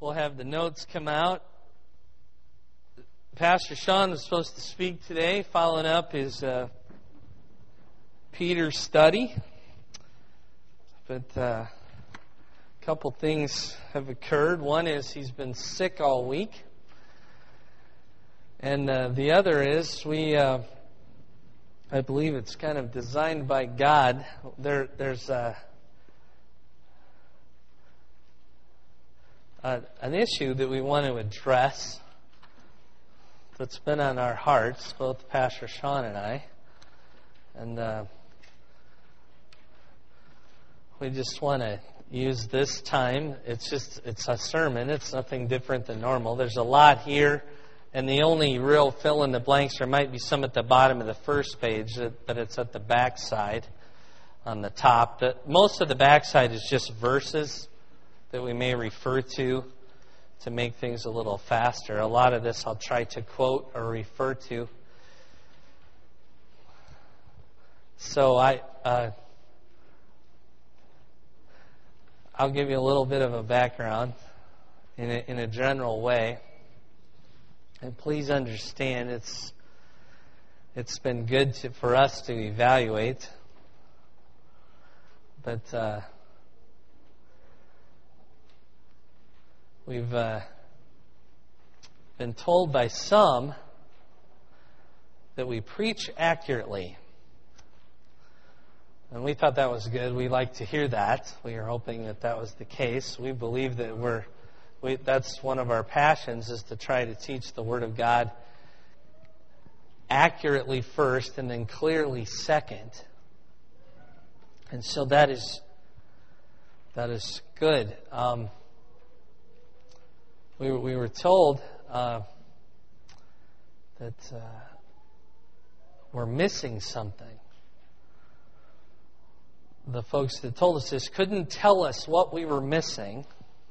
We'll have the notes come out. Pastor Sean was supposed to speak today, following up his Peter study. But a couple things have occurred. One is he's been sick all week. And the other is I believe it's kind of designed by God. There's an issue that we want to address that's been on our hearts, both Pastor Sean and I. And we just want to use this time. It's a sermon. It's nothing different than normal. There's a lot here, and the only real fill in the blanks, there might be some at the bottom of the first page, but it's at the back side on the top. Most of the back side is just verses that we may refer to make things a little faster. A lot of this I'll try to quote or refer to. So I'll give you a little bit of a background in a general way. And please understand it's been good for us to evaluate. But we've been told by some that we preach accurately. And we thought that was good. We like to hear that. We are hoping that was the case. We believe that that's one of our passions, is to try to teach the Word of God accurately first and then clearly second. And so that is good. We were told that we're missing something. The folks that told us this couldn't tell us what we were missing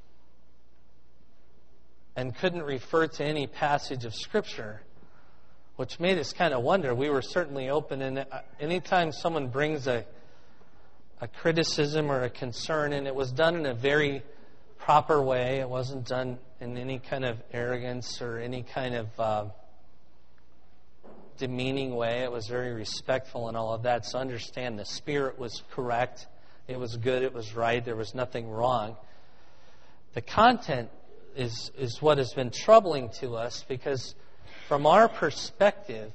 and couldn't refer to any passage of Scripture, which made us kind of wonder. We were certainly open, and anytime someone brings a criticism or a concern, and it was done in a very proper way, it wasn't done in any kind of arrogance or any kind of demeaning way. It was very respectful and all of that. So understand the spirit was correct. It was good. It was right. There was nothing wrong. The content is what has been troubling to us, because from our perspective,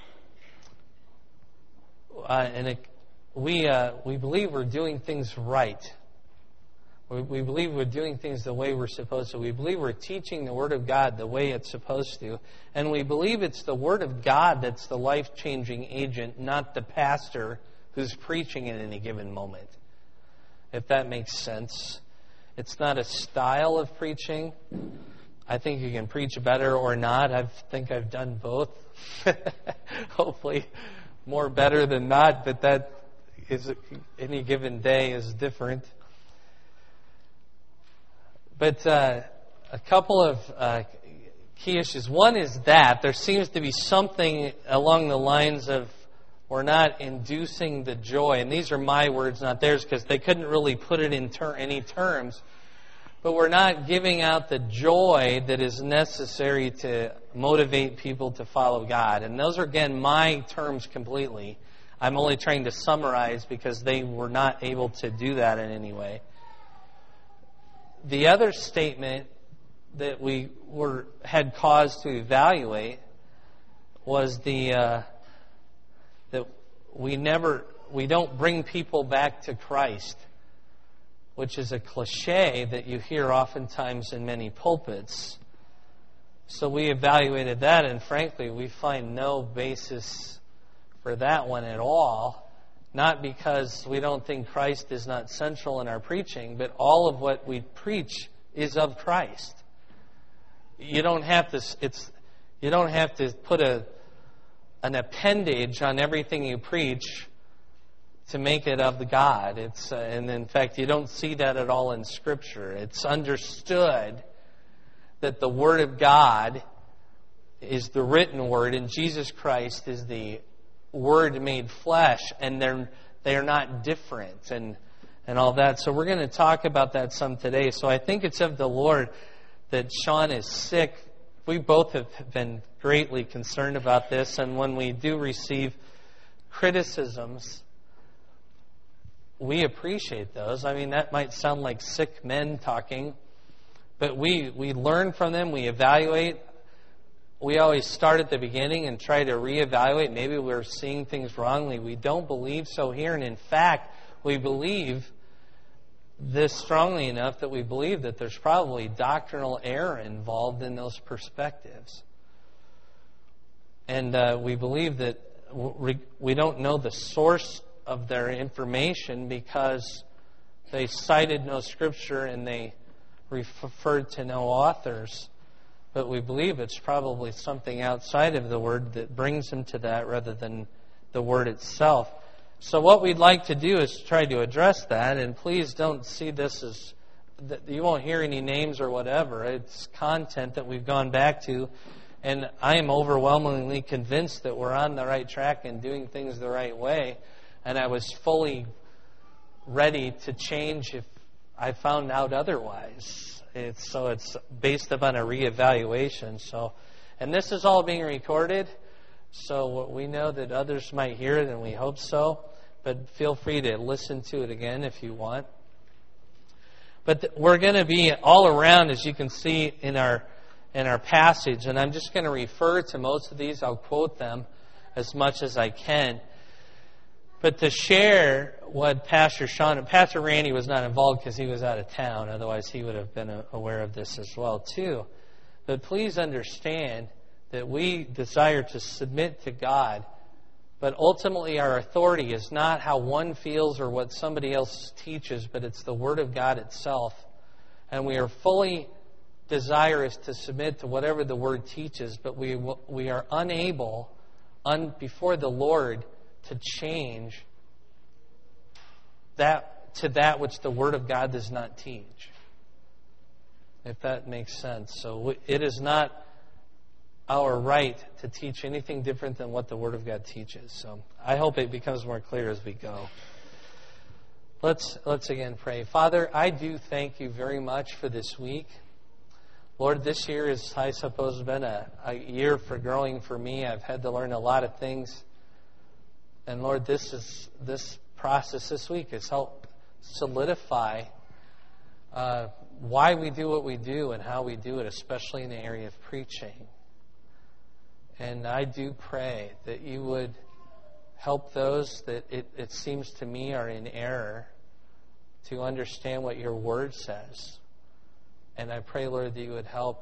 we believe we're doing things right. We believe we're doing things the way we're supposed to. We believe we're teaching the Word of God the way it's supposed to. And we believe it's the Word of God that's the life-changing agent, not the pastor who's preaching at any given moment. If that makes sense. It's not a style of preaching. I think you can preach better or not. I think I've done both. Hopefully more better than not, but that is any given day is different. But a couple of key issues. One is that there seems to be something along the lines of we're not inducing the joy. And these are my words, not theirs, because they couldn't really put it in any terms. But we're not giving out the joy that is necessary to motivate people to follow God. And those are, again, my terms completely. I'm only trying to summarize because they were not able to do that in any way. The other statement that we had cause to evaluate was that we don't bring people back to Christ, which is a cliche that you hear oftentimes in many pulpits. So we evaluated that, and frankly, we find no basis for that one at all. Not because we don't think Christ is not central in our preaching, but all of what we preach is of Christ. You don't have to put an appendage on everything you preach to make it of the God. And in fact, you don't see that at all in Scripture. It's understood that the Word of God is the written Word, and Jesus Christ is the Word made flesh, and they're not different and all that. So we're going to talk about that some today. So I think it's of the Lord that Sean is sick. We both have been greatly concerned about this, and when we do receive criticisms, we appreciate those. I mean, that might sound like sick men talking, but we learn from them, we evaluate. We always start at the beginning and try to reevaluate. Maybe we're seeing things wrongly. We don't believe so here, and in fact, we believe this strongly enough that we believe that there's probably doctrinal error involved in those perspectives. And we believe that we don't know the source of their information because they cited no scripture and they referred to no authors. But we believe it's probably something outside of the Word that brings them to that rather than the Word itself. So what we'd like to do is try to address that, and please don't see this as, you won't hear any names or whatever. It's content that we've gone back to, and I am overwhelmingly convinced that we're on the right track and doing things the right way, and I was fully ready to change if I found out otherwise. It's based upon a reevaluation. And this is all being recorded, so we know that others might hear it, and we hope so. But feel free to listen to it again if you want. But we're going to be all around, as you can see in our passage, and I'm just going to refer to most of these. I'll quote them as much as I can. But to share what Pastor Sean, and Pastor Randy was not involved because he was out of town, otherwise he would have been aware of this as well too. But please understand that we desire to submit to God, but ultimately our authority is not how one feels or what somebody else teaches, but it's the Word of God itself. And we are fully desirous to submit to whatever the Word teaches, but we are unable, before the Lord, to change that to that which the Word of God does not teach. If that makes sense. So it is not our right to teach anything different than what the Word of God teaches. So I hope it becomes more clear as we go. Let's again pray. Father, I do thank you very much for this week. Lord, this year has, I suppose, been a year for growing for me. I've had to learn a lot of things. And Lord, this process this week has helped solidify why we do what we do and how we do it, especially in the area of preaching. And I do pray that you would help those that it seems to me are in error to understand what your Word says. And I pray, Lord, that you would help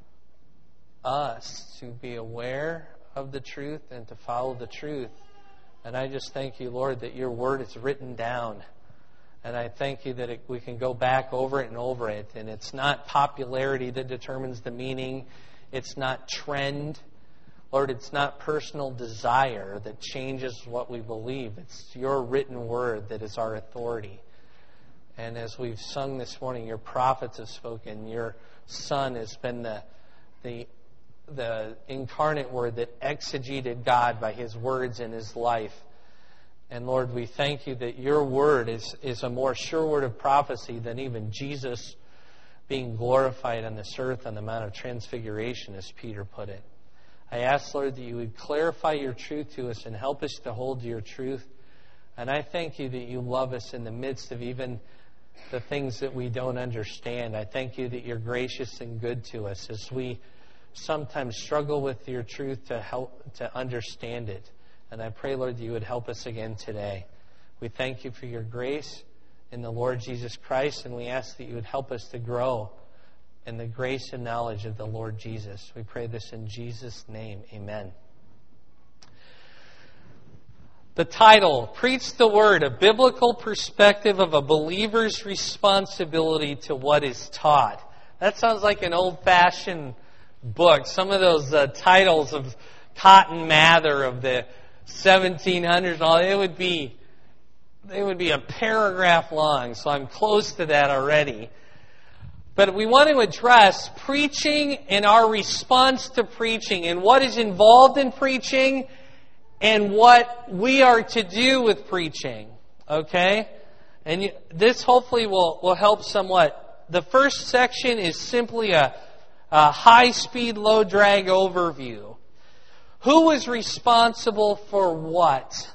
us to be aware of the truth and to follow the truth. And I just thank you, Lord, that your Word is written down. And I thank you that we can go back over it and over it. And it's not popularity that determines the meaning. It's not trend. Lord, it's not personal desire that changes what we believe. It's your written Word that is our authority. And as we've sung this morning, your prophets have spoken. Your Son has been the incarnate Word that exegeted God by His words in His life. And Lord, we thank you that your Word is a more sure word of prophecy than even Jesus being glorified on this earth on the Mount of Transfiguration, as Peter put it. I ask, Lord, that you would clarify your truth to us and help us to hold to your truth. And I thank you that you love us in the midst of even the things that we don't understand. I thank you that you're gracious and good to us as we sometimes struggle with your truth to help to understand it. And I pray, Lord, that you would help us again today. We thank you for your grace in the Lord Jesus Christ, and we ask that you would help us to grow in the grace and knowledge of the Lord Jesus. We pray this in Jesus' name. Amen. The title, Preach the Word, a biblical perspective of a believer's responsibility to what is taught. That sounds like an old-fashioned book. Some of those titles of Cotton Mather of the 1700s, and all, they would be a paragraph long, so I'm close to that already. But we want to address preaching and our response to preaching and what is involved in preaching and what we are to do with preaching. Okay? And this hopefully will help somewhat. The first section is simply a high-speed, low-drag overview. Who is responsible for what?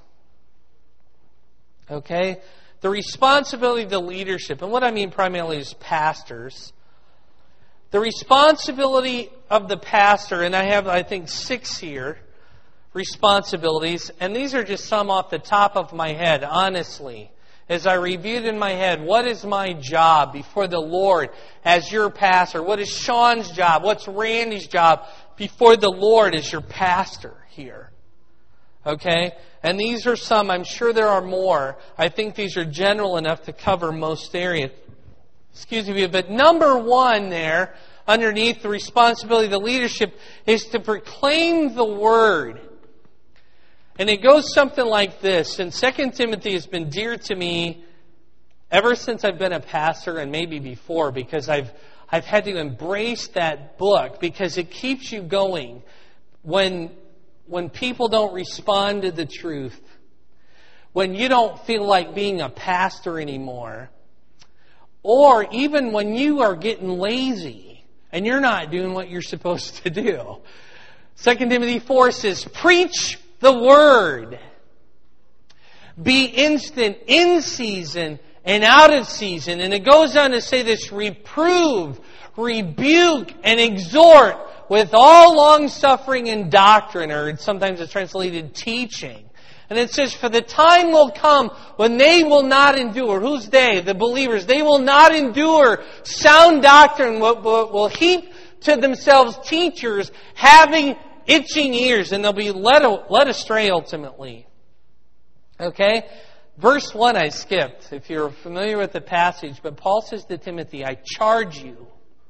Okay? The responsibility of the leadership, and what I mean primarily is pastors. The responsibility of the pastor, and I have, I think, 6 here, responsibilities, and these are just some off the top of my head, honestly. As I reviewed in my head, what is my job before the Lord as your pastor? What is Sean's job? What's Randy's job before the Lord as your pastor here? Okay? And these are some. I'm sure there are more. I think these are general enough to cover most areas. Excuse me. But number 1 there, underneath the responsibility of the leadership, is to proclaim the Word. And it goes something like this. And 2 Timothy has been dear to me ever since I've been a pastor, and maybe before, because I've had to embrace that book because it keeps you going when people don't respond to the truth, when you don't feel like being a pastor anymore, or even when you are getting lazy and you're not doing what you're supposed to do. 2 Timothy 4 says, preach the Word. Be instant in season and out of season. And it goes on to say this, reprove, rebuke, and exhort with all long-suffering and doctrine, or sometimes it's translated teaching. And it says, for the time will come when they will not endure. Who's they? The believers. They will not endure sound doctrine, will heap to themselves teachers having itching ears, and they'll be led astray ultimately. Okay? Verse 1 I skipped, if you're familiar with the passage, but Paul says to Timothy, I charge you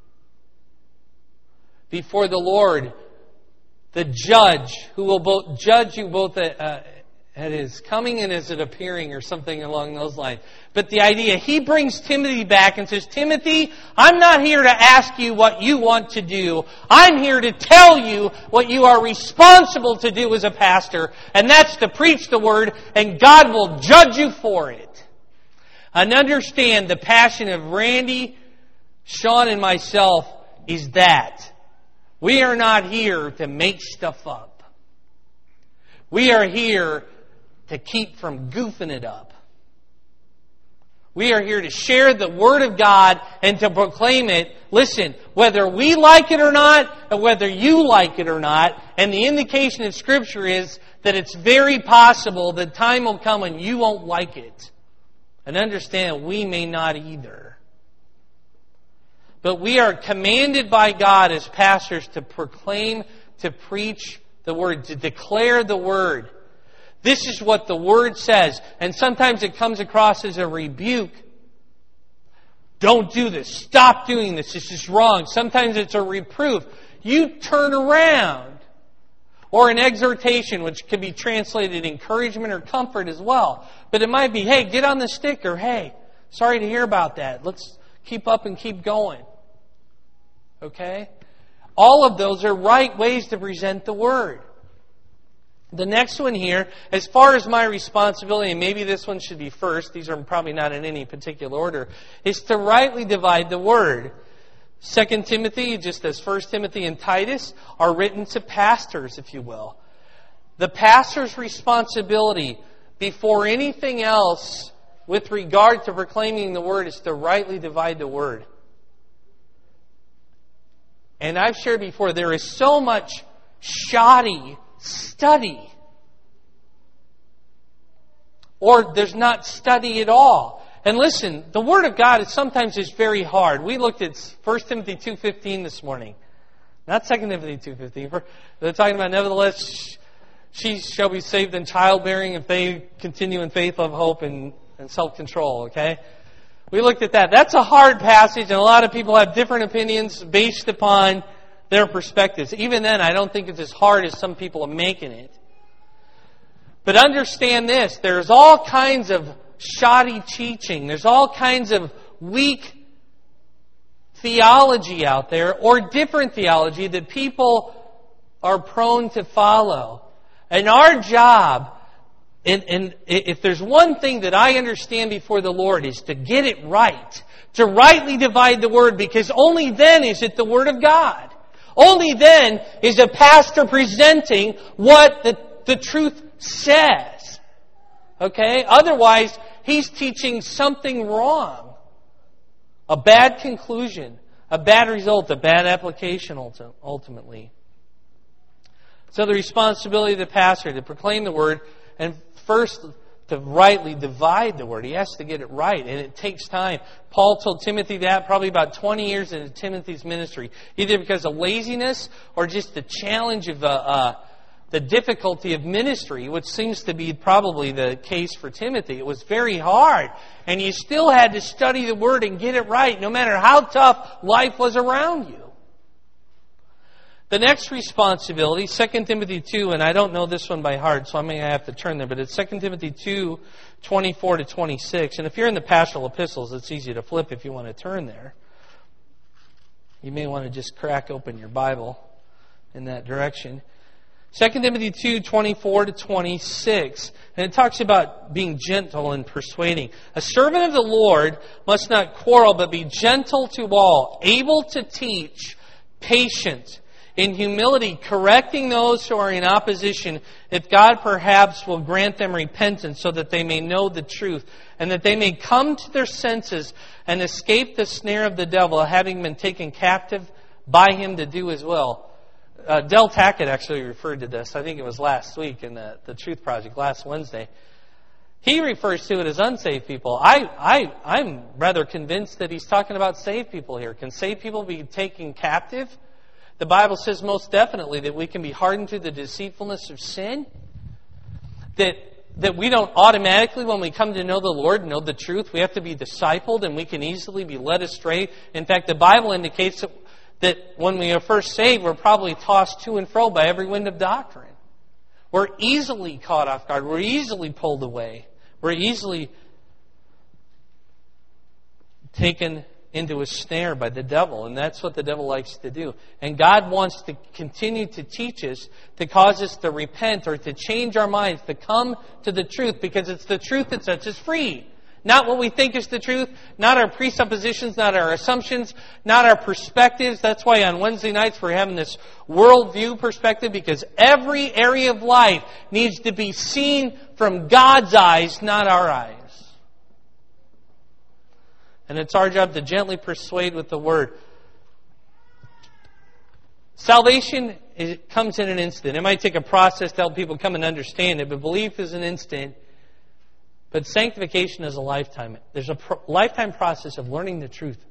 before the Lord, the judge, who will both judge you both at His coming and as it appearing, or something along those lines. But the idea, he brings Timothy back and says, Timothy, I'm not here to ask you what you want to do. I'm here to tell you what you are responsible to do as a pastor, and that's to preach the Word, and God will judge you for it. And understand the passion of Randy, Sean, and myself is that we are not here to make stuff up. We are here to keep from goofing it up. We are here to share the Word of God and to proclaim it. Listen, whether we like it or not, or whether you like it or not, and the indication of Scripture is that it's very possible that time will come when you won't like it. And understand, we may not either. But we are commanded by God as pastors to proclaim, to preach the Word, to declare the Word. This is what the Word says. And sometimes it comes across as a rebuke. Don't do this. Stop doing this. This is wrong. Sometimes it's a reproof. You turn around. Or an exhortation, which could be translated encouragement or comfort as well. But it might be, hey, get on the stick, or hey, sorry to hear about that. Let's keep up and keep going. Okay? All of those are right ways to present the Word. The next one here, as far as my responsibility, and maybe this one should be first, these are probably not in any particular order, is to rightly divide the Word. 2 Timothy, just as 1 Timothy and Titus, are written to pastors, if you will. The pastor's responsibility before anything else with regard to proclaiming the Word is to rightly divide the Word. And I've shared before, there is so much shoddy study. Or there's not study at all. And listen, the Word of God sometimes is very hard. We looked at 1 Timothy 2:15 this morning. Not 2 Timothy 2:15. They're talking about, nevertheless, she shall be saved in childbearing if they continue in faith, love, hope, and self-control. Okay? We looked at that. That's a hard passage, and a lot of people have different opinions based upon their perspectives. Even then, I don't think it's as hard as some people are making it. But understand this, there's all kinds of shoddy teaching. There's all kinds of weak theology out there, or different theology that people are prone to follow. And our job, and if there's one thing that I understand before the Lord, is to get it right. To rightly divide the Word, because only then is it the Word of God. Only then is a pastor presenting what the truth says. Okay? Otherwise, he's teaching something wrong. A bad conclusion, a bad result, a bad application ultimately. So the responsibility of the pastor to proclaim the word and first to rightly divide the word. He has to get it right, and it takes time. Paul told Timothy that probably about 20 years into Timothy's ministry, either because of laziness or just the challenge of the difficulty of ministry, which seems to be probably the case for Timothy. It was very hard, and you still had to study the word and get it right, no matter how tough life was around you. The next responsibility, 2 Timothy 2, and I don't know this one by heart, so I may have to turn there, but it's 2 Timothy 2, 24 to 26. And if you're in the pastoral epistles, it's easy to flip if you want to turn there. You may want to just crack open your Bible in that direction. 2 Timothy 2, 24 to 26. And it talks about being gentle and persuading. A servant of the Lord must not quarrel, but be gentle to all, able to teach, patient, in humility, correcting those who are in opposition, if God perhaps will grant them repentance so that they may know the truth, and that they may come to their senses and escape the snare of the devil, having been taken captive by him to do his will. Del Tackett actually referred to this. I think it was last week in the Truth Project, last Wednesday. He refers to it as unsaved people. I'm rather convinced that he's talking about saved people here. Can saved people be taken captive? The Bible says most definitely that we can be hardened to the deceitfulness of sin. That we don't automatically, when we come to know the Lord, know the truth. We have to be discipled, and we can easily be led astray. In fact, the Bible indicates that when we are first saved, we're probably tossed to and fro by every wind of doctrine. We're easily caught off guard. We're easily pulled away. We're easily taken into a snare by the devil, and that's what the devil likes to do. And God wants to continue to teach us, to cause us to repent or to change our minds, to come to the truth, because it's the truth that sets us free. Not what we think is the truth, not our presuppositions, not our assumptions, not our perspectives. That's why on Wednesday nights we're having this worldview perspective, because every area of life needs to be seen from God's eyes, not our eyes. And it's our job to gently persuade with the Word. Salvation comes in an instant. It might take a process to help people come and understand it, but belief is an instant. But sanctification is a lifetime. There's a lifetime process of learning the truth.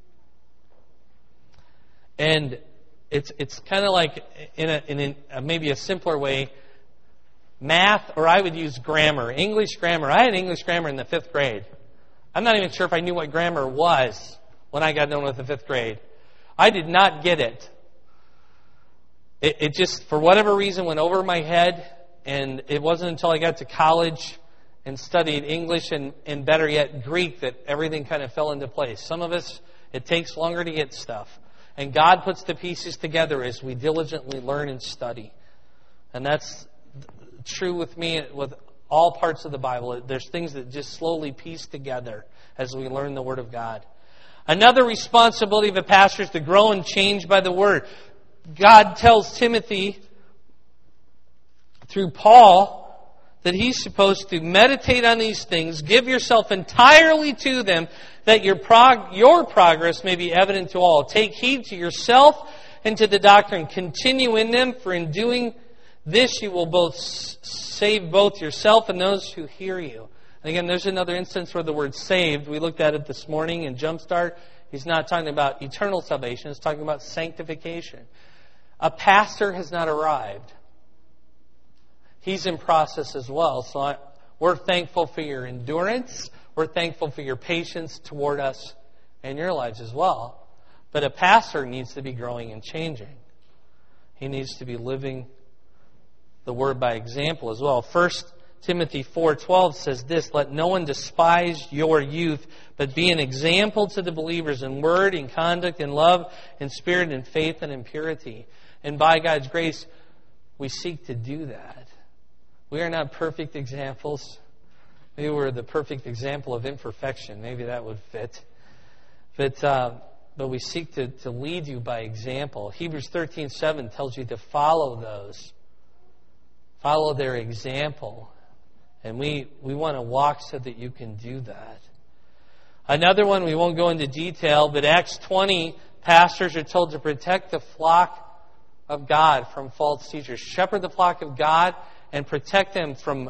And it's kind of like, in maybe a simpler way, math, or I would use grammar, English grammar. I had English grammar in the 5th grade. I'm not even sure if I knew what grammar was when I got done with the 5th grade. I did not get it. It just, for whatever reason, went over my head, and it wasn't until I got to college and studied English and better yet, Greek, that everything kind of fell into place. Some of us, it takes longer to get stuff. And God puts the pieces together as we diligently learn and study. And that's true with me, with all parts of the Bible. There's things that just slowly piece together as we learn the Word of God. Another responsibility of a pastor is to grow and change by the Word. God tells Timothy through Paul that he's supposed to meditate on these things, give yourself entirely to them, that your progress may be evident to all. Take heed to yourself and to the doctrine. Continue in them, for in doing this you will both save both yourself and those who hear you. And again, there's another instance where the word saved, we looked at it this morning in Jumpstart. He's not talking about eternal salvation. He's talking about sanctification. A pastor has not arrived. He's in process as well. So we're thankful for your endurance. We're thankful for your patience toward us and your lives as well. But a pastor needs to be growing and changing. He needs to be living the Word by example as well. 1 Timothy 4:12 says this, "Let no one despise your youth, but be an example to the believers in word, in conduct, in love, in spirit, in faith, and in purity." And by God's grace, we seek to do that. We are not perfect examples. Maybe we're the perfect example of imperfection. Maybe that would fit. But but we seek to lead you by example. Hebrews 13:7 tells you to follow those. Follow their example. And we want to walk so that you can do that. Another one, we won't go into detail, but Acts 20, pastors are told to protect the flock of God from false teachers. Shepherd the flock of God and protect them from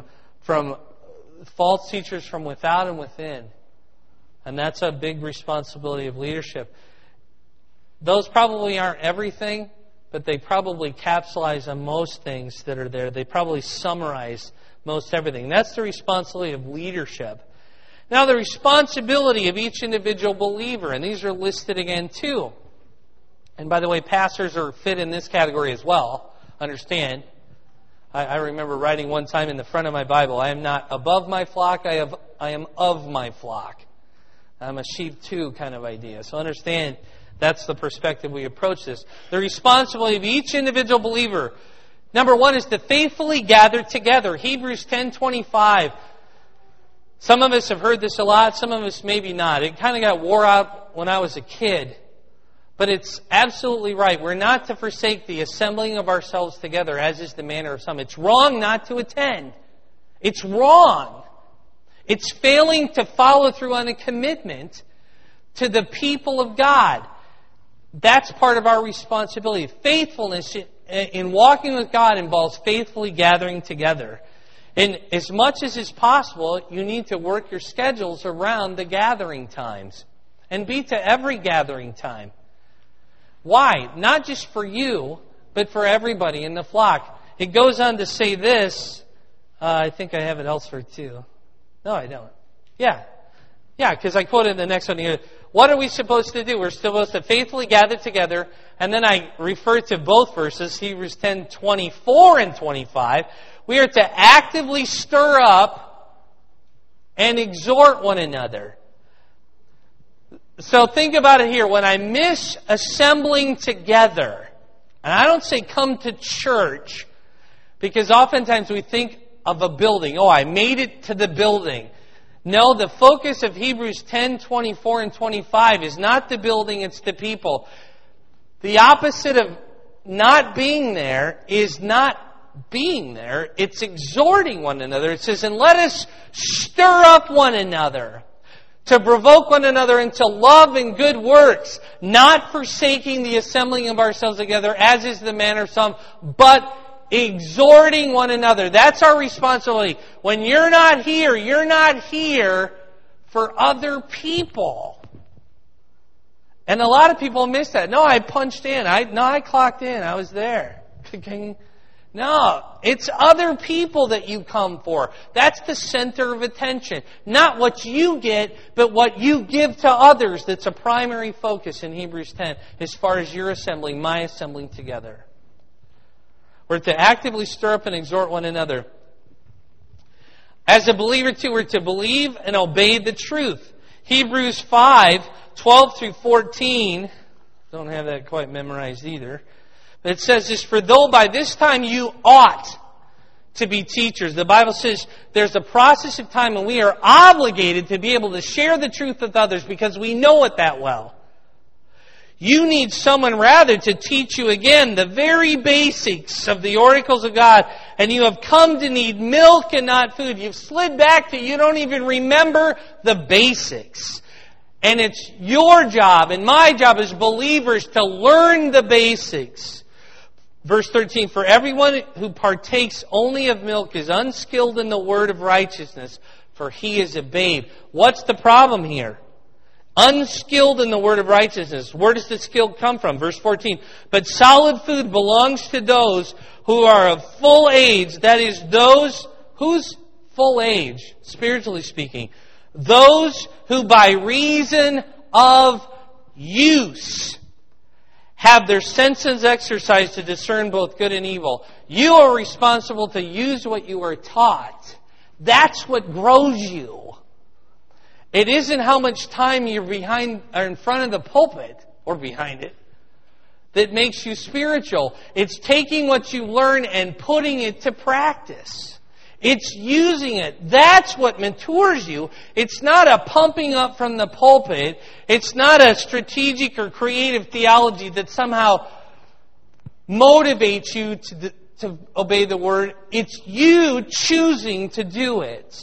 false teachers from without and within. And that's a big responsibility of leadership. Those probably aren't everything, but they probably capsulize on most things that are there. They probably summarize most everything. That's the responsibility of leadership. Now, the responsibility of each individual believer, and these are listed again too. And by the way, pastors are fit in this category as well. Understand? I remember writing one time in the front of my Bible, I am not above my flock, I am of my flock. I'm a sheep too kind of idea. So understand, that's the perspective we approach this. The responsibility of each individual believer, number one, is to faithfully gather together. Hebrews 10:25. Some of us have heard this a lot, some of us maybe not. It kind of got wore out when I was a kid. But it's absolutely right. We're not to forsake the assembling of ourselves together, as is the manner of some. It's wrong not to attend. It's wrong. It's failing to follow through on a commitment to the people of God. That's part of our responsibility. Faithfulness in walking with God involves faithfully gathering together. And as much as is possible, you need to work your schedules around the gathering times. And be to every gathering time. Why? Not just for you, but for everybody in the flock. It goes on to say this. I think I have it elsewhere too. No, I don't. Yeah, because I quoted the next one here. What are we supposed to do? We're supposed to faithfully gather together. And then I refer to both verses, Hebrews 10:24 and 25. We are to actively stir up and exhort one another. So think about it here. When I miss assembling together, and I don't say come to church, because oftentimes we think of a building. Oh, I made it to the building. No, the focus of Hebrews 10:24 and 25 is not the building, it's the people. The opposite of not being there is not being there. It's exhorting one another. It says, and let us stir up one another, to provoke one another into love and good works, not forsaking the assembling of ourselves together, as is the manner of some, but exhorting one another. That's our responsibility. When you're not here for other people. And a lot of people miss that. No, I punched in. I clocked in. I was there. No, it's other people that you come for. That's the center of attention. Not what you get, but what you give to others. That's a primary focus in Hebrews 10 as far as your assembling, my assembling together. We're to actively stir up and exhort one another. As a believer too, we're to believe and obey the truth. Hebrews 5:12 through 14. Don't have that quite memorized either. It says this, for though by this time you ought to be teachers. The Bible says there's a process of time when we are obligated to be able to share the truth with others because we know it that well. You need someone rather to teach you again the very basics of the oracles of God, and you have come to need milk and not food. You've slid back to you don't even remember the basics. And it's your job and my job as believers to learn the basics. Verse 13, for everyone who partakes only of milk is unskilled in the word of righteousness, for he is a babe. What's the problem here? Unskilled in the word of righteousness. Where does the skill come from? Verse 14, but solid food belongs to those who are of full age. That is, those whose full age, spiritually speaking. Those who by reason of use have their senses exercised to discern both good and evil. You are responsible to use what you are taught. That's what grows you. It isn't how much time you're behind or in front of the pulpit or behind it that makes you spiritual. It's taking what you learn and putting it to practice. It's using it. That's what matures you. It's not a pumping up from the pulpit. It's not a strategic or creative theology that somehow motivates you to obey the Word. It's you choosing to do it.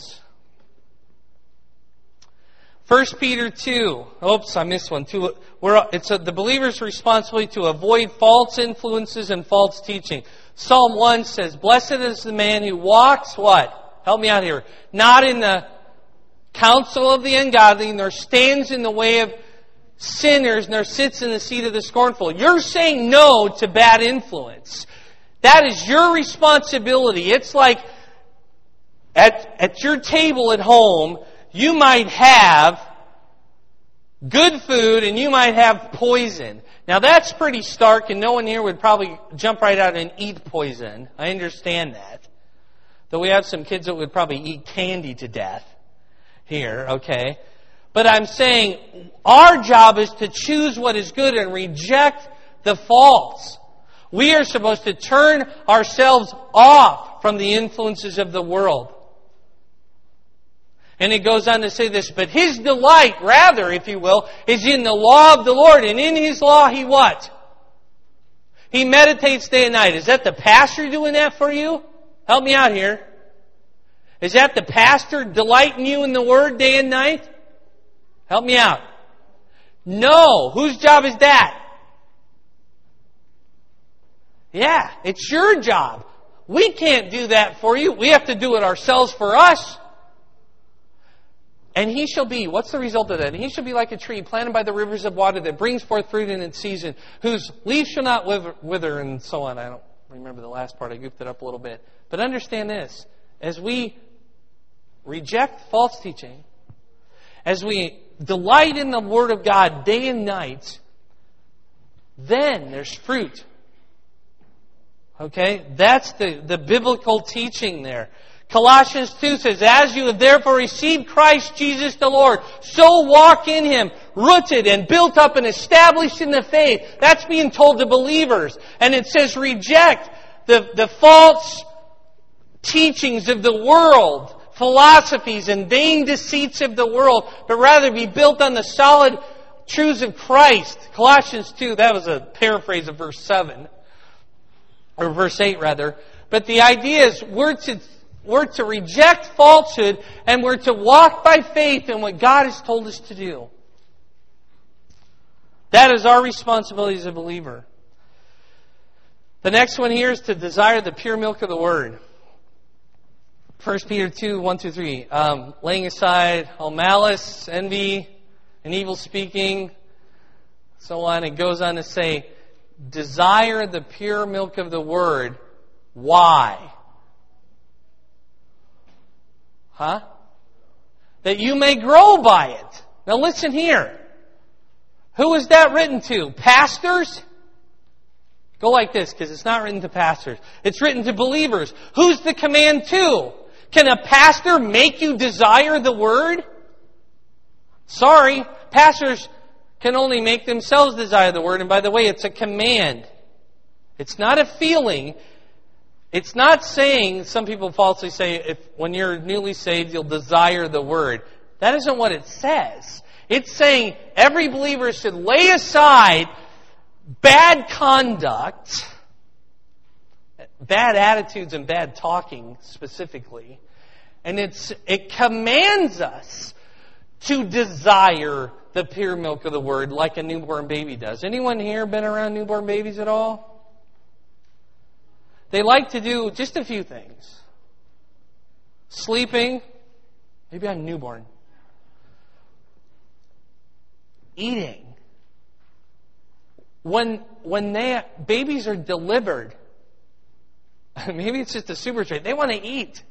1 Peter 2. Oops, I missed one. It's the believer's responsibility to avoid false influences and false teaching. Psalm 1 says, "Blessed is the man who walks," what? Help me out here. "Not in the counsel of the ungodly, nor stands in the way of sinners, nor sits in the seat of the scornful." You're saying no to bad influence. That is your responsibility. It's like at your table at home, you might have good food and you might have poison. Now that's pretty stark, and no one here would probably jump right out and eat poison. I understand that. Though we have some kids that would probably eat candy to death here, okay? But I'm saying our job is to choose what is good and reject the false. We are supposed to turn ourselves off from the influences of the world. And it goes on to say this, "But his delight, rather, if you will, is in the law of the Lord. And in his law, he what? He meditates day and night." Is that the pastor doing that for you? Help me out here. Is that the pastor delighting you in the Word day and night? Help me out. No. Whose job is that? Yeah, it's your job. We can't do that for you. We have to do it ourselves for us. "And he shall be," what's the result of that? "And he shall be like a tree planted by the rivers of water that brings forth fruit in its season, whose leaves shall not wither," and so on. I don't remember the last part. I goofed it up a little bit. But understand this. As we reject false teaching, as we delight in the Word of God day and night, then there's fruit. Okay? That's the biblical teaching there. Colossians 2 says, "As you have therefore received Christ Jesus the Lord, so walk in Him, rooted and built up and established in the faith." That's being told to believers. And it says, reject the false teachings of the world, philosophies and vain deceits of the world, but rather be built on the solid truths of Christ. Colossians 2, that was a paraphrase of verse 7. Or verse 8, rather. But the idea is we're to reject falsehood and we're to walk by faith in what God has told us to do. That is our responsibility as a believer. The next one here is to desire the pure milk of the Word. 1 Peter 2, 1-3. Laying aside all malice, envy, and evil speaking, so on. It goes on to say, desire the pure milk of the Word. Why? That you may grow by it. Now listen here. Who is that written to? Pastors? Go like this, because it's not written to pastors. It's written to believers. Who's the command to? Can a pastor make you desire the Word? Sorry, pastors can only make themselves desire the Word. And by the way, it's a command. It's not a feeling. It's not saying, some people falsely say, when you're newly saved, you'll desire the Word. That isn't what it says. It's saying every believer should lay aside bad conduct, bad attitudes and bad talking specifically. And it commands us to desire the pure milk of the Word like a newborn baby does. Anyone here been around newborn babies at all? They like to do just a few things. Sleeping. Maybe I'm newborn. Eating. When babies are delivered, maybe it's just a super trait. They want to eat.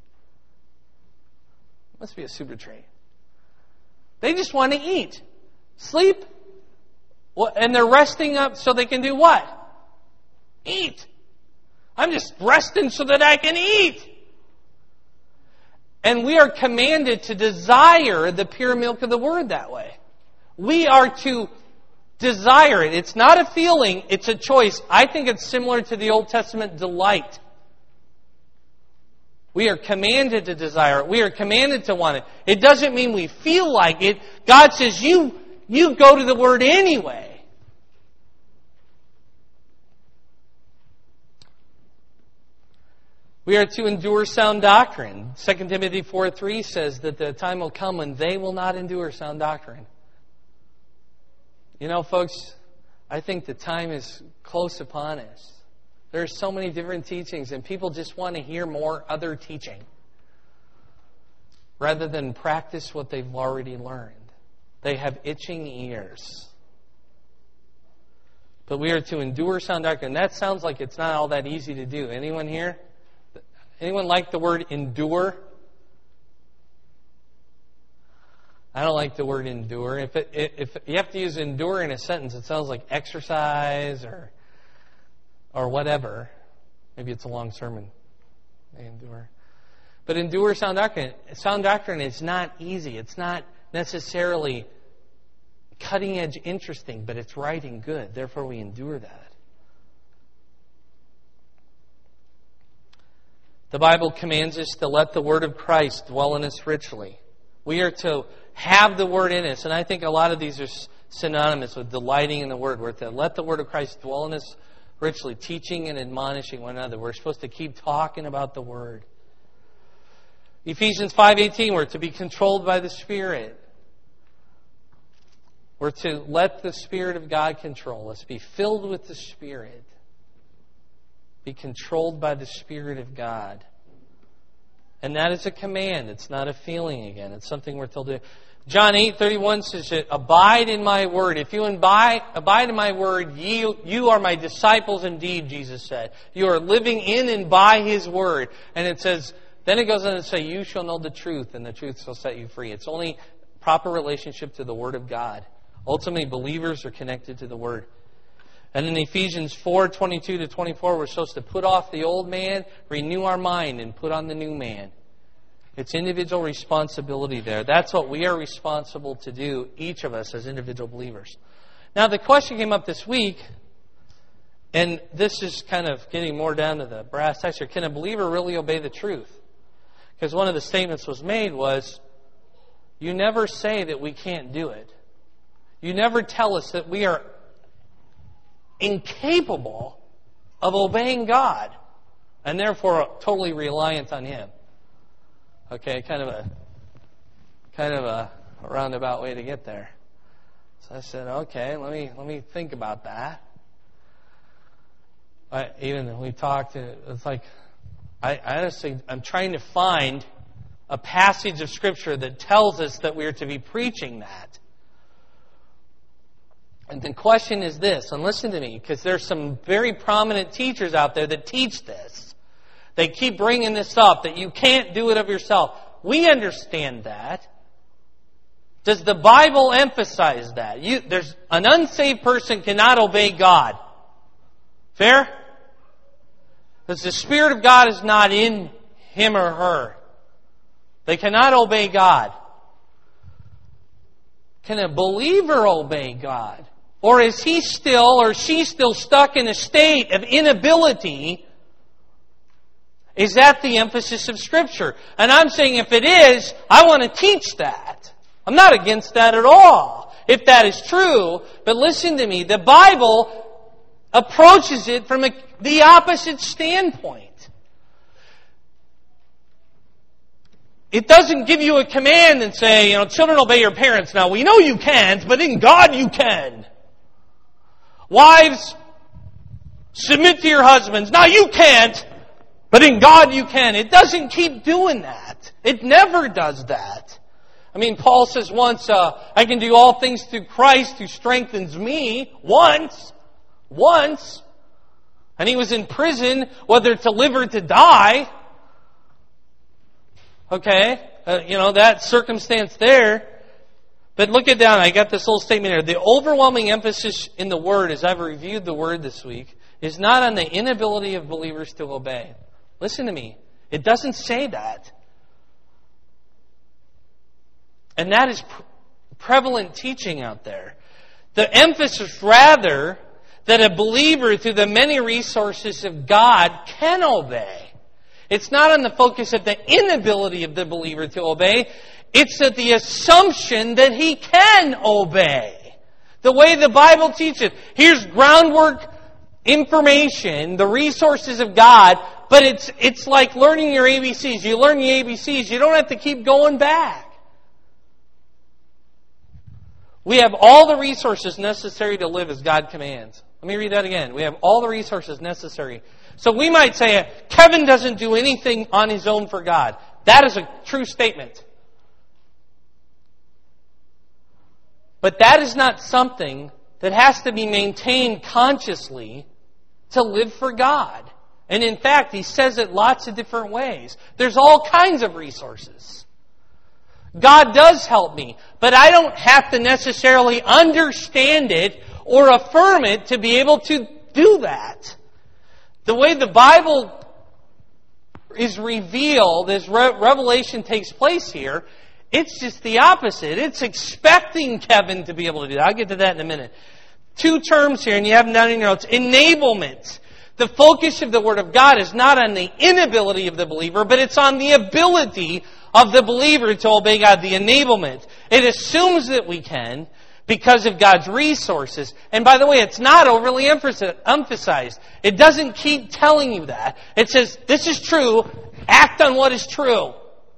Must be a super trait. They just want to eat. Sleep. And they're resting up so they can do what? Eat. I'm just resting so that I can eat. And we are commanded to desire the pure milk of the Word that way. We are to desire it. It's not a feeling, it's a choice. I think it's similar to the Old Testament delight. We are commanded to desire it. We are commanded to want it. It doesn't mean we feel like it. God says, you go to the Word anyway. We are to endure sound doctrine. 2 Timothy 4:3 says that the time will come when they will not endure sound doctrine. You know, folks, I think the time is close upon us. There are so many different teachings, and people just want to hear more other teaching rather than practice what they've already learned. They have itching ears. But we are to endure sound doctrine. That sounds like it's not all that easy to do. Anyone here? Anyone like the word endure? I don't like the word endure. If you have to use endure in a sentence, it sounds like exercise or whatever. Maybe it's a long sermon. Endure. But endure sound doctrine. Sound doctrine is not easy. It's not necessarily cutting edge interesting, but it's right and good. Therefore, we endure that. The Bible commands us to let the Word of Christ dwell in us richly. We are to have the Word in us. And I think a lot of these are synonymous with delighting in the Word. We're to let the Word of Christ dwell in us richly, teaching and admonishing one another. We're supposed to keep talking about the Word. Ephesians 5:18, we're to be controlled by the Spirit. We're to let the Spirit of God control us. Be filled with the Spirit. Be controlled by the Spirit of God. And that is a command. It's not a feeling again. It's something we're told to do. John 8:31 says, abide in my word. If you abide in my word, you are my disciples indeed, Jesus said. You are living in and by His word. And it says, then it goes on to say, you shall know the truth, and the truth shall set you free. It's only proper relationship to the Word of God. Ultimately, believers are connected to the Word. And in Ephesians 4:22-24, we're supposed to put off the old man, renew our mind, and put on the new man. It's individual responsibility there. That's what we are responsible to do, each of us as individual believers. Now, the question came up this week, and this is kind of getting more down to the brass tacks here. Can a believer really obey the truth? Because one of the statements was made was, you never say that we can't do it. You never tell us that we are incapable of obeying God and therefore totally reliant on Him. Okay, kind of a roundabout way to get there. So I said, okay, let me think about that. Even we talked, it's like I honestly I'm trying to find a passage of Scripture that tells us that we are to be preaching that. And the question is this, and listen to me, because there's some very prominent teachers out there that teach this. They keep bringing this up, that you can't do it of yourself. We understand that. Does the Bible emphasize that? There's an unsaved person cannot obey God. Fair? Because the Spirit of God is not in him or her. They cannot obey God. Can a believer obey God? Or is he still or she still stuck in a state of inability? Is that the emphasis of Scripture? And I'm saying if it is, I want to teach that. I'm not against that at all, if that is true. But listen to me, the Bible approaches it from the opposite standpoint. It doesn't give you a command and say, children, obey your parents. Now, we know you can't, but in God you can. Wives, submit to your husbands. Now, you can't, but in God you can. It doesn't keep doing that. It never does that. I mean, Paul says once, I can do all things through Christ who strengthens me. Once. And he was in prison, whether to live or to die. Okay, that circumstance there. But look it down. I got this little statement here. The overwhelming emphasis in the Word, as I've reviewed the Word this week, is not on the inability of believers to obey. Listen to me. It doesn't say that. And that is prevalent teaching out there. The emphasis rather that a believer through the many resources of God can obey. It's not on the focus of the inability of the believer to obey. It's at the assumption that he can obey. The way the Bible teaches. Here's groundwork information, the resources of God, but it's like learning your ABCs. You learn your ABCs, you don't have to keep going back. We have all the resources necessary to live as God commands. Let me read that again. We have all the resources necessary. So we might say, Kevin doesn't do anything on his own for God. That is a true statement. But that is not something that has to be maintained consciously to live for God. And in fact, he says it lots of different ways. There's all kinds of resources. God does help me, but I don't have to necessarily understand it or affirm it to be able to do that. The way the Bible is revealed, as revelation takes place here, it's just the opposite. It's expecting Kevin to be able to do that. I'll get to that in a minute. 2 terms here, and you have them down in your notes. Enablement. The focus of the Word of God is not on the inability of the believer, but it's on the ability of the believer to obey God, the enablement. It assumes that we can because of God's resources. And by the way, it's not overly emphasized. It doesn't keep telling you that. It says, this is true, act on what is true.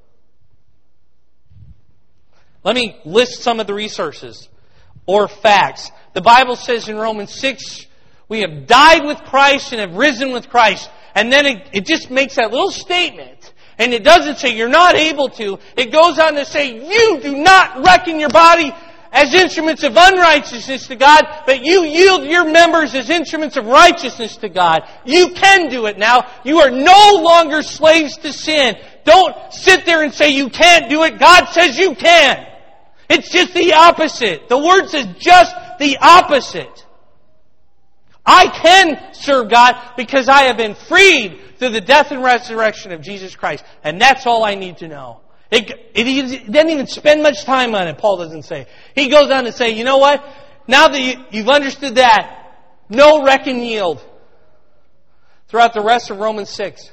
Let me list some of the resources or facts. The Bible says in Romans 6, we have died with Christ and have risen with Christ. And then it just makes that little statement. And it doesn't say you're not able to. It goes on to say you do not reckon your body as instruments of unrighteousness to God, but you yield your members as instruments of righteousness to God. You can do it now. You are no longer slaves to sin. Don't sit there and say you can't do it. God says you can. It's just the opposite. The Word says just the opposite. I can serve God because I have been freed through the death and resurrection of Jesus Christ. And that's all I need to know. He doesn't even spend much time on it, Paul doesn't say. He goes on to say, you know what? Now that you've understood that, know, reckon, yield. Throughout the rest of Romans 6.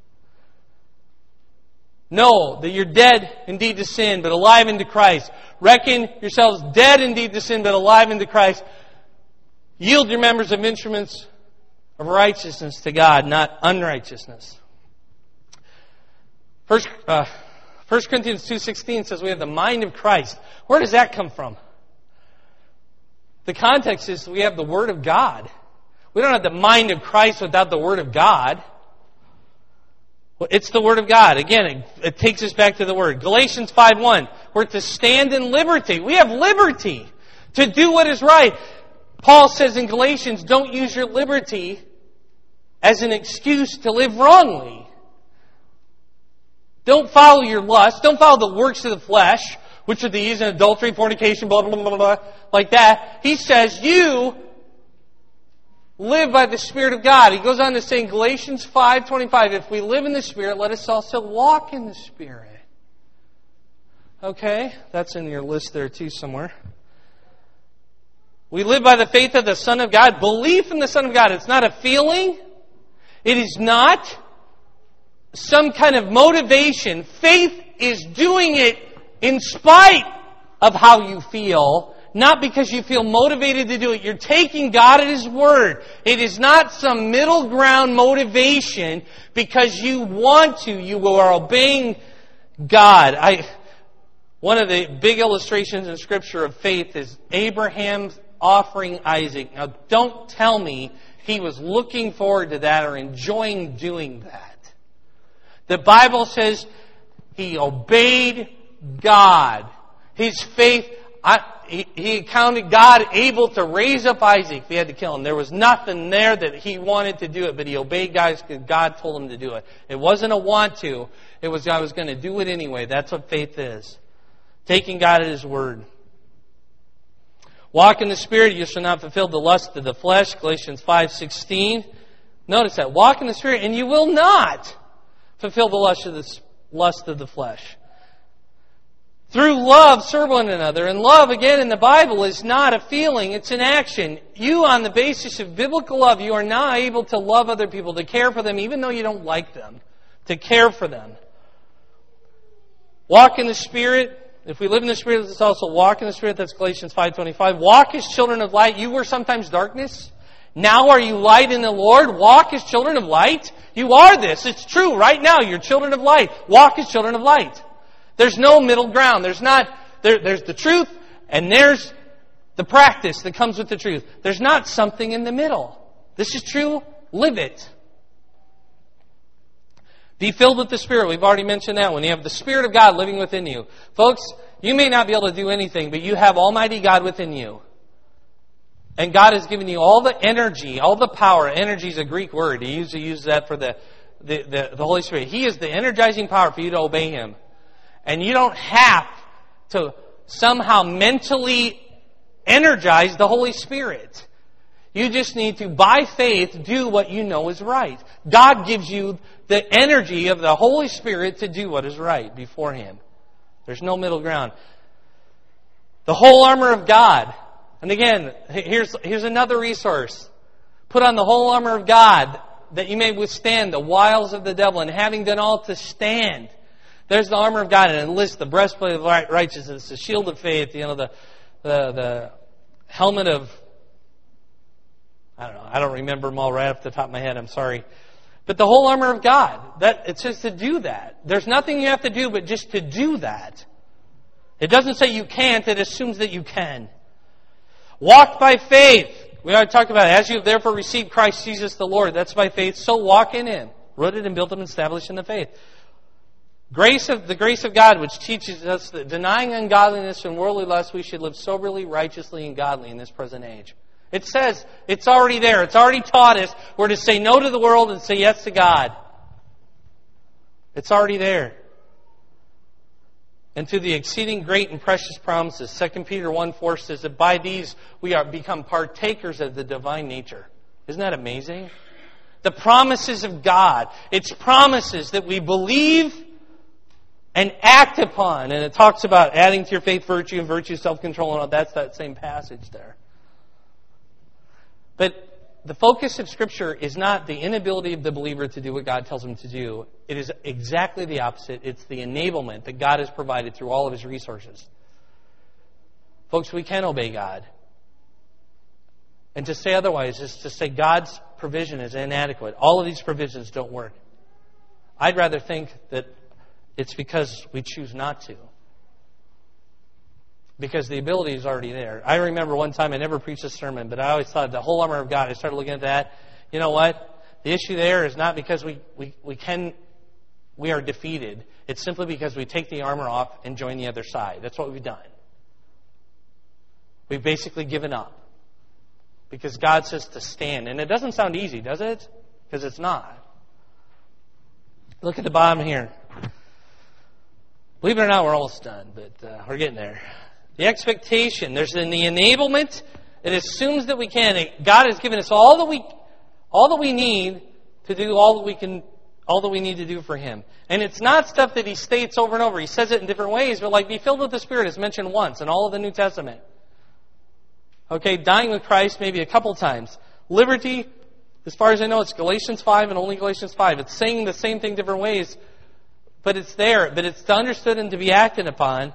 Know that you're dead indeed to sin, but alive into Christ. Reckon yourselves dead indeed to sin, but alive into Christ. Yield your members of instruments of righteousness to God, not unrighteousness. 1 Corinthians 2:16 says we have the mind of Christ. Where does that come from? The context is we have the Word of God. We don't have the mind of Christ without the Word of God. It's the Word of God. Again, it takes us back to the Word. Galatians 5:1. We're to stand in liberty. We have liberty to do what is right. Paul says in Galatians, don't use your liberty as an excuse to live wrongly. Don't follow your lust. Don't follow the works of the flesh, which are these, and adultery, fornication, blah, blah, blah, blah, like that. He says, you live by the Spirit of God. He goes on to say in Galatians 5:25, if we live in the Spirit, let us also walk in the Spirit. Okay, that's in your list there too somewhere. We live by the faith of the Son of God. Belief in the Son of God. It's not a feeling. It is not some kind of motivation. Faith is doing it in spite of how you feel, not because you feel motivated to do it. You're taking God at His word. It is not some middle ground motivation because you want to. You are obeying God. One of the big illustrations in Scripture of faith is Abraham's offering Isaac. Now, don't tell me he was looking forward to that or enjoying doing that. The Bible says he obeyed God. His faith, he accounted God able to raise up Isaac if he had to kill him. There was nothing there that he wanted to do it, but he obeyed God because God told him to do it. It wasn't a want to. It was I was going to do it anyway. That's what faith is. Taking God at His word. Walk in the Spirit, you shall not fulfill the lust of the flesh, Galatians 5:16. Notice that. Walk in the Spirit, and you will not fulfill the lust of the flesh. Through love, serve one another. And love, again, in the Bible is not a feeling, it's an action. You, on the basis of biblical love, you are now able to love other people, to care for them, even though you don't like them. to care for them. Walk in the Spirit. If we live in the Spirit, let's also walk in the Spirit. That's Galatians 5:25. Walk as children of light. You were sometimes darkness. Now are you light in the Lord? Walk as children of light. You are this. It's true. Right now, you're children of light. Walk as children of light. There's no middle ground. There's the truth, and there's the practice that comes with the truth. There's not something in the middle. This is true. Live it. Be filled with the Spirit. We've already mentioned that. When you have the Spirit of God living within you. Folks, you may not be able to do anything, but you have Almighty God within you. And God has given you all the energy, all the power. Energy is a Greek word. He usually uses that for the Holy Spirit. He is the energizing power for you to obey Him. And you don't have to somehow mentally energize the Holy Spirit. You just need to, by faith, do what you know is right. God gives you the energy of the Holy Spirit to do what is right before Him. There's no middle ground. The whole armor of God. And again, here's another resource. Put on the whole armor of God that you may withstand the wiles of the devil, and having done all to stand. There's the armor of God, and it lists the breastplate of righteousness, the shield of faith, the helmet of, I don't remember them all right off the top of my head, I'm sorry. But the whole armor of God, it's just to do that. There's nothing you have to do but just to do that. It doesn't say you can't, it assumes that you can. Walk by faith. We already talked about it. As you have therefore received Christ Jesus the Lord, that's by faith, so walk in Him. Rooted and built up and established in the faith. The grace of God, which teaches us that denying ungodliness and worldly lust, we should live soberly, righteously, and godly in this present age. It says, it's already there. It's already taught us. We're to say no to the world and say yes to God. It's already there. And to the exceeding great and precious promises, 2 Peter 1:4 says that by these we are become partakers of the divine nature. Isn't that amazing? The promises of God. It's promises that we believe and act upon. And it talks about adding to your faith virtue, and virtue self-control, and all. That's that same passage there. But the focus of Scripture is not the inability of the believer to do what God tells him to do. It is exactly the opposite. It's the enablement that God has provided through all of His resources. Folks, we can obey God. And to say otherwise is to say God's provision is inadequate. All of these provisions don't work. I'd rather think that it's because we choose not to. Because the ability is already there. I remember one time, I never preached a sermon, but I always thought the whole armor of God, I started looking at that. You know what? The issue there is not because we are defeated. It's simply because we take the armor off and join the other side. That's what we've done. We've basically given up. Because God says to stand. And it doesn't sound easy, does it? Because it's not. Look at the bottom here. Believe it or not, we're almost done, but we're getting there. The expectation. There's in the enablement. It assumes that we can. God has given us all that we need to do all that we need to do for Him. And it's not stuff that He states over and over. He says it in different ways, but like be filled with the Spirit is mentioned once in all of the New Testament. Okay, dying with Christ maybe a couple times. Liberty, as far as I know, it's Galatians 5 and only Galatians 5. It's saying the same thing different ways, but it's there. But it's understood and to be acted upon.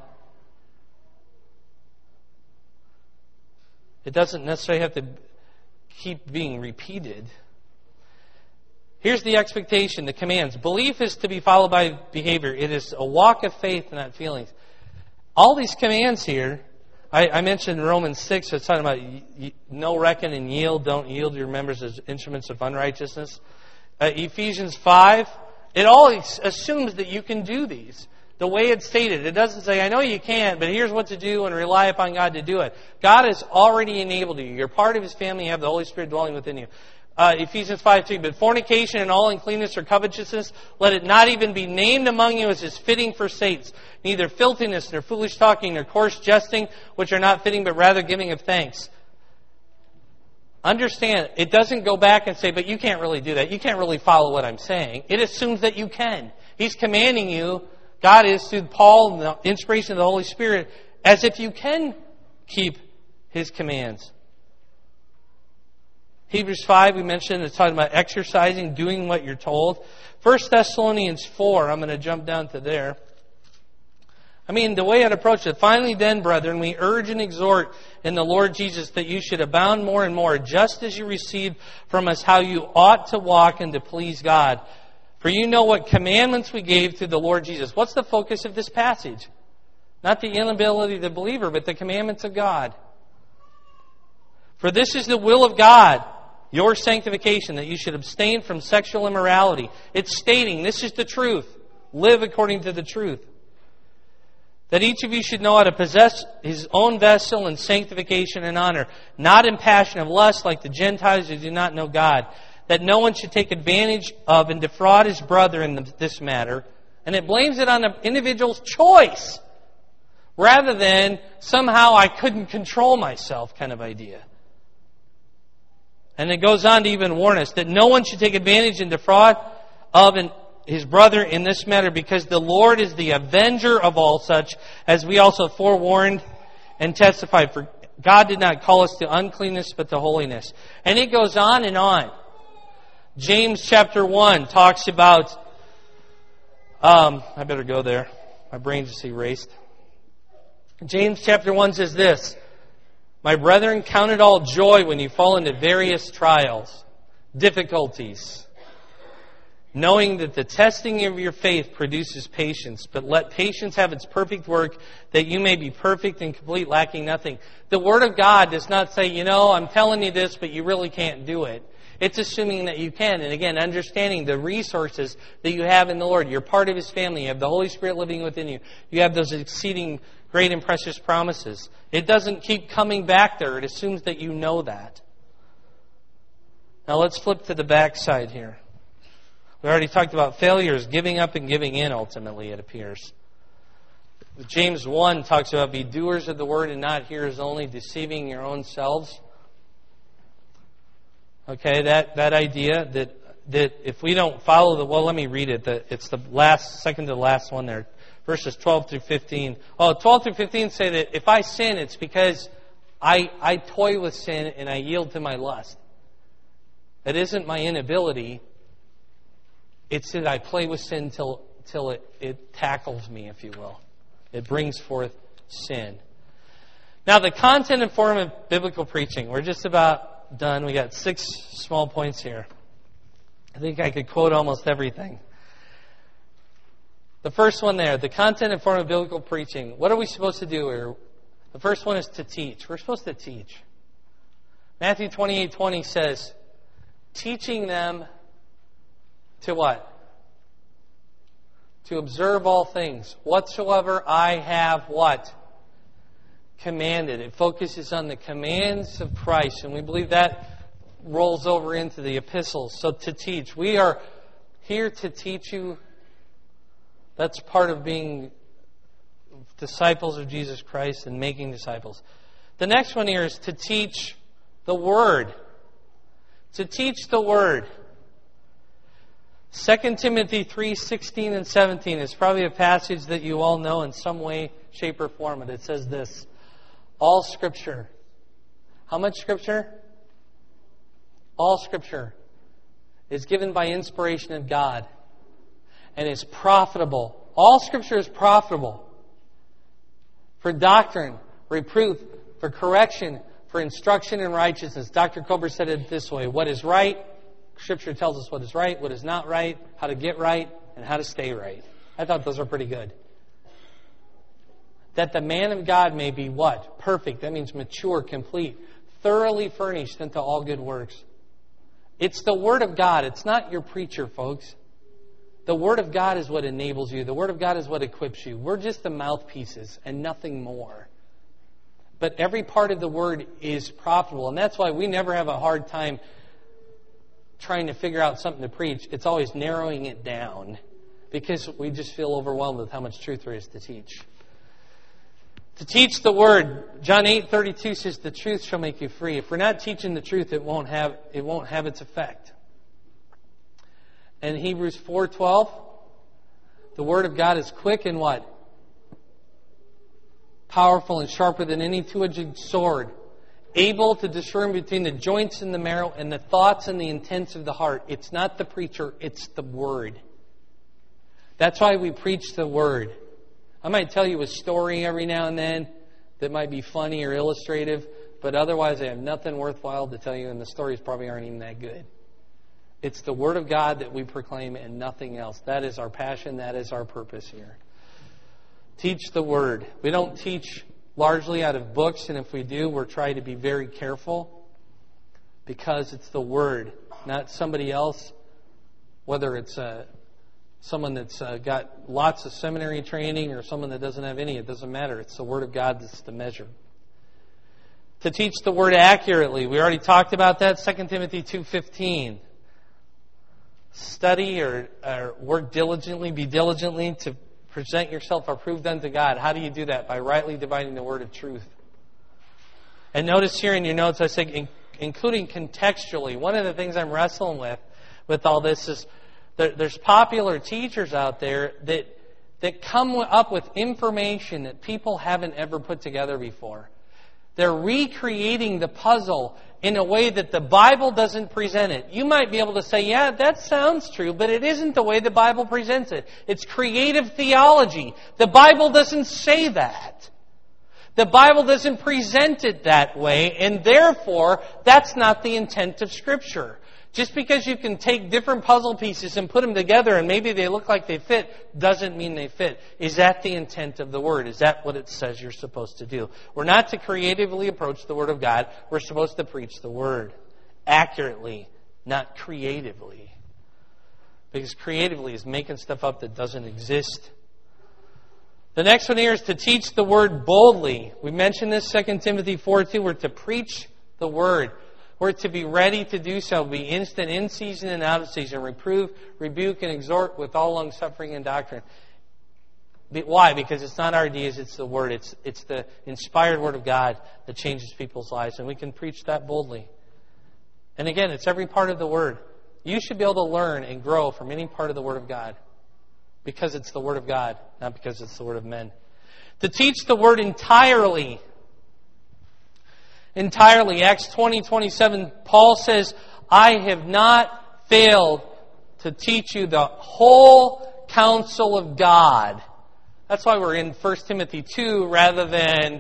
It doesn't necessarily have to keep being repeated. Here's the expectation, the commands. Belief is to be followed by behavior. It is a walk of faith, not feelings. All these commands here, I mentioned Romans 6, it's talking about no reckon and yield, don't yield your members as instruments of unrighteousness. Ephesians 5, it all assumes that you can do these. The way it's stated, it doesn't say, I know you can, but here's what to do and rely upon God to do it. God has already enabled you. You're part of His family. You have the Holy Spirit dwelling within you. Ephesians 5:2, but fornication and all uncleanness or covetousness, let it not even be named among you as is fitting for saints. Neither filthiness, nor foolish talking, nor coarse jesting, which are not fitting, but rather giving of thanks. Understand, it doesn't go back and say, but you can't really do that. You can't really follow what I'm saying. It assumes that you can. He's commanding you, God is through Paul and the inspiration of the Holy Spirit, as if you can keep His commands. Hebrews 5, we mentioned, it's talking about exercising, doing what you're told. 1 Thessalonians 4, I'm going to jump down to there. The way I'd approach it, finally then, brethren, we urge and exhort in the Lord Jesus that you should abound more and more, just as you received from us how you ought to walk and to please God. For you know what commandments we gave to the Lord Jesus. What's the focus of this passage? Not the inability of the believer, but the commandments of God. For this is the will of God, your sanctification, that you should abstain from sexual immorality. It's stating, this is the truth. Live according to the truth. That each of you should know how to possess his own vessel in sanctification and honor, not in passion of lust like the Gentiles who do not know God. That no one should take advantage of and defraud his brother in this matter. And it blames it on the individual's choice, rather than somehow I couldn't control myself kind of idea. And it goes on to even warn us that no one should take advantage and defraud of his brother in this matter, because the Lord is the avenger of all such, as we also forewarned and testified. For God did not call us to uncleanness, but to holiness. And it goes on and on. James chapter 1 talks about... I better go there. My brain's just erased. James chapter 1 says this: My brethren, count it all joy when you fall into various trials, difficulties, knowing that the testing of your faith produces patience. But let patience have its perfect work, that you may be perfect and complete, lacking nothing. The Word of God does not say, I'm telling you this, but you really can't do it. It's assuming that you can. And again, understanding the resources that you have in the Lord. You're part of His family. You have the Holy Spirit living within you. You have those exceeding great and precious promises. It doesn't keep coming back there. It assumes that you know that. Now let's flip to the backside here. We already talked about failures, giving up and giving in, ultimately, it appears. James 1 talks about be doers of the word and not hearers only, deceiving your own selves. Okay, that idea that if we don't follow let me read it. It's the second to the last one there. Verses 12 through 15. 12 through 15 say that if I sin, it's because I toy with sin and I yield to my lust. That isn't my inability. It's that I play with sin till it tackles me, if you will. It brings forth sin. Now, the content and form of biblical preaching. We're just about done. We got 6 small points here. I think I could quote almost everything. The first one there, the content and form of biblical preaching. What are we supposed to do here? The first one is to teach. We're supposed to teach. Matthew 28:20 says, teaching them to what? To observe all things. Whatsoever I have what? Commanded. It focuses on the commands of Christ. And we believe that rolls over into the epistles. So to teach. We are here to teach you. That's part of being disciples of Jesus Christ and making disciples. The next one here is to teach the Word. To teach the Word. 2 Timothy 3:16 and 17 is probably a passage that you all know in some way, shape, or form. And it says this: all Scripture. How much Scripture? All Scripture is given by inspiration of God and is profitable. All Scripture is profitable for doctrine, reproof, for correction, for instruction in righteousness. Dr. Kober said it this way: what is right? Scripture tells us what is right, what is not right, how to get right, and how to stay right. I thought those were pretty good. That the man of God may be what? Perfect. That means mature, complete, thoroughly furnished unto all good works. It's the Word of God. It's not your preacher, folks. The Word of God is what enables you. The Word of God is what equips you. We're just the mouthpieces and nothing more. But every part of the Word is profitable. And that's why we never have a hard time trying to figure out something to preach. It's always narrowing it down because we just feel overwhelmed with how much truth there is to teach. To teach the Word, John 8:32 says, the truth shall make you free. If we're not teaching the truth, it won't have its effect. And Hebrews 4:12, the Word of God is quick and what? Powerful and sharper than any two-edged sword, able to discern between the joints and the marrow and the thoughts and the intents of the heart. It's not the preacher, it's the Word. That's why we preach the Word. I might tell you a story every now and then that might be funny or illustrative, but otherwise I have nothing worthwhile to tell you, and the stories probably aren't even that good. It's the Word of God that we proclaim and nothing else. That is our passion. That is our purpose here. Teach the Word. We don't teach largely out of books, and if we do, we're trying to be very careful because it's the Word, not somebody else, whether it's someone that's got lots of seminary training or someone that doesn't have any. It doesn't matter. It's the Word of God that's the measure. To teach the Word accurately. We already talked about that. 2 Timothy 2:15. Study or work diligently, be diligently to present yourself approved unto God. How do you do that? By rightly dividing the word of truth. And notice here in your notes, I say including contextually. One of the things I'm wrestling with all this is there's popular teachers out there that come up with information that people haven't ever put together before. They're recreating the puzzle in a way that the Bible doesn't present it. You might be able to say, yeah, that sounds true, but it isn't the way the Bible presents it. It's creative theology. The Bible doesn't say that. The Bible doesn't present it that way, and therefore, that's not the intent of Scripture. Just because you can take different puzzle pieces and put them together and maybe they look like they fit, doesn't mean they fit. Is that the intent of the Word? Is that what it says you're supposed to do? We're not to creatively approach the Word of God. We're supposed to preach the Word accurately, not creatively. Because creatively is making stuff up that doesn't exist. The next one here is to teach the Word boldly. We mentioned this, 2 Timothy 4:2. We're to preach the Word. We're to be ready to do so, be instant in season and out of season, reprove, rebuke, and exhort with all long-suffering and doctrine. Why? Because it's not our ideas, it's the Word. It's the inspired Word of God that changes people's lives, and we can preach that boldly. And again, it's every part of the Word. You should be able to learn and grow from any part of the Word of God because it's the Word of God, not because it's the Word of men. To teach the Word entirely. Acts 20:27, Paul says, I have not failed to teach you the whole counsel of God. That's why we're in 1 Timothy 2 rather than,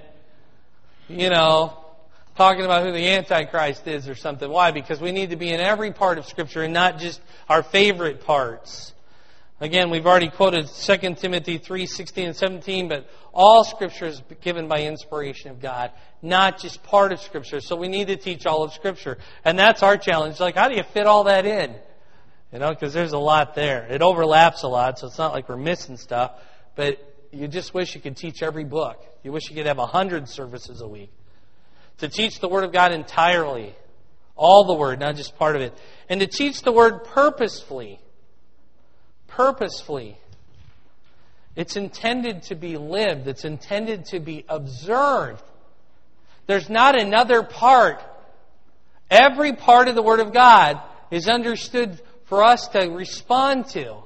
talking about who the Antichrist is or something. Why? Because we need to be in every part of Scripture and not just our favorite parts. Again, we've already quoted 2 Timothy 3:16 and 17, but all Scripture is given by inspiration of God, not just part of Scripture. So we need to teach all of Scripture. And that's our challenge. Like, how do you fit all that in? Because there's a lot there. It overlaps a lot, so it's not like we're missing stuff. But you just wish you could teach every book. You wish you could have 100 services a week. To teach the Word of God entirely. All the Word, not just part of it. And to teach the Word purposefully. Purposefully. It's intended to be lived. It's intended to be observed. There's not another part. Every part of the Word of God is understood for us to respond to.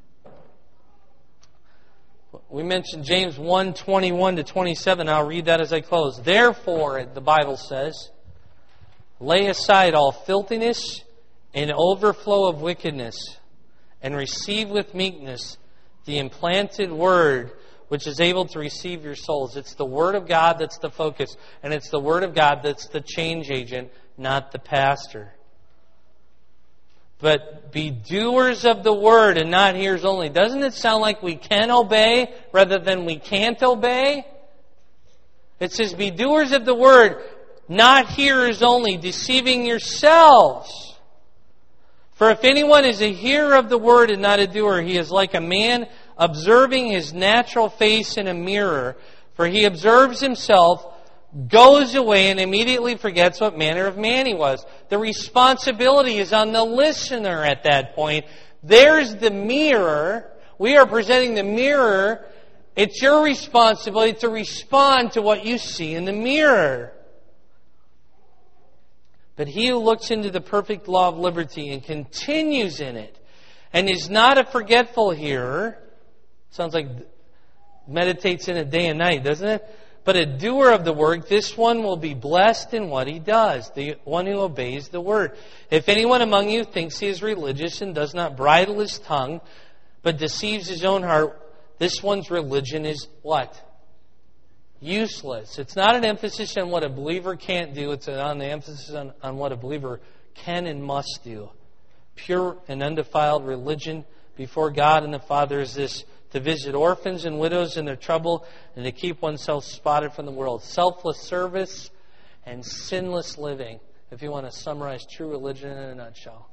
We mentioned James 1:21-27. I'll read that as I close. Therefore, the Bible says, lay aside all filthiness and overflow of wickedness, and receive with meekness the implanted Word, which is able to receive your souls. It's the Word of God that's the focus, and it's the Word of God that's the change agent, not the pastor. But be doers of the Word and not hearers only. Doesn't it sound like we can obey rather than we can't obey? It says, be doers of the Word, not hearers only, deceiving yourselves. For if anyone is a hearer of the Word and not a doer, he is like a man observing his natural face in a mirror. For he observes himself, goes away, and immediately forgets what manner of man he was. The responsibility is on the listener at that point. There's the mirror. We are presenting the mirror. It's your responsibility to respond to what you see in the mirror. But he who looks into the perfect law of liberty and continues in it, and is not a forgetful hearer, sounds like meditates in it day and night, doesn't it? but a doer of the work, this one will be blessed in what he does, the one who obeys the word. If anyone among you thinks he is religious and does not bridle his tongue, but deceives his own heart, this one's religion is what? Useless. It's not an emphasis on what a believer can't do. It's on the emphasis on what a believer can and must do. Pure and undefiled religion before God and the Father is this: to visit orphans and widows in their trouble and to keep oneself spotted from the world. Selfless service and sinless living, if you want to summarize true religion in a nutshell.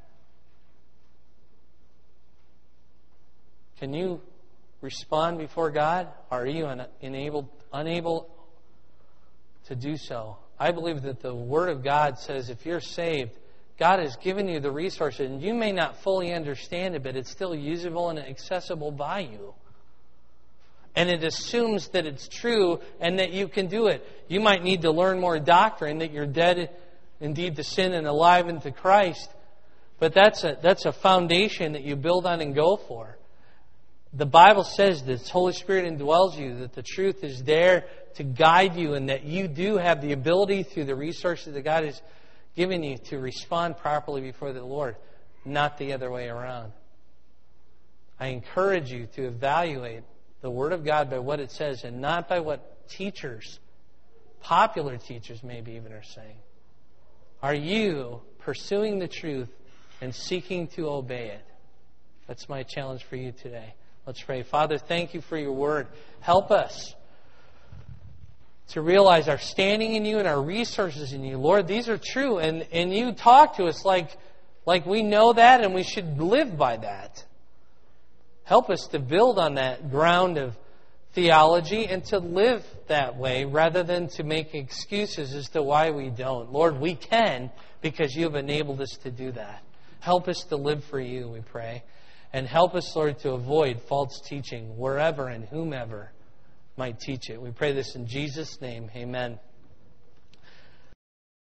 Can you respond before God? Are you unable to do so? I believe that the Word of God says if you're saved, God has given you the resources, and you may not fully understand it, but it's still usable and accessible by you. And it assumes that it's true and that you can do it. You might need to learn more doctrine, that you're dead indeed to sin and alive into Christ. But that's a foundation that you build on and go for. The Bible says that the Holy Spirit indwells you, that the truth is there to guide you, and that you do have the ability through the resources that God has given you to respond properly before the Lord, not the other way around. I encourage you to evaluate the Word of God by what it says and not by what teachers, popular teachers maybe even, are saying. Are you pursuing the truth and seeking to obey it? That's my challenge for you today. Let's pray. Father, thank you for your Word. Help us to realize our standing in you and our resources in you. Lord, these are true, and you talk to us like we know that, and we should live by that. Help us to build on that ground of theology and to live that way rather than to make excuses as to why we don't. Lord, we can because you have enabled us to do that. Help us to live for you, we pray. And help us, Lord, to avoid false teaching wherever and whomever might teach it. We pray this in Jesus' name. Amen.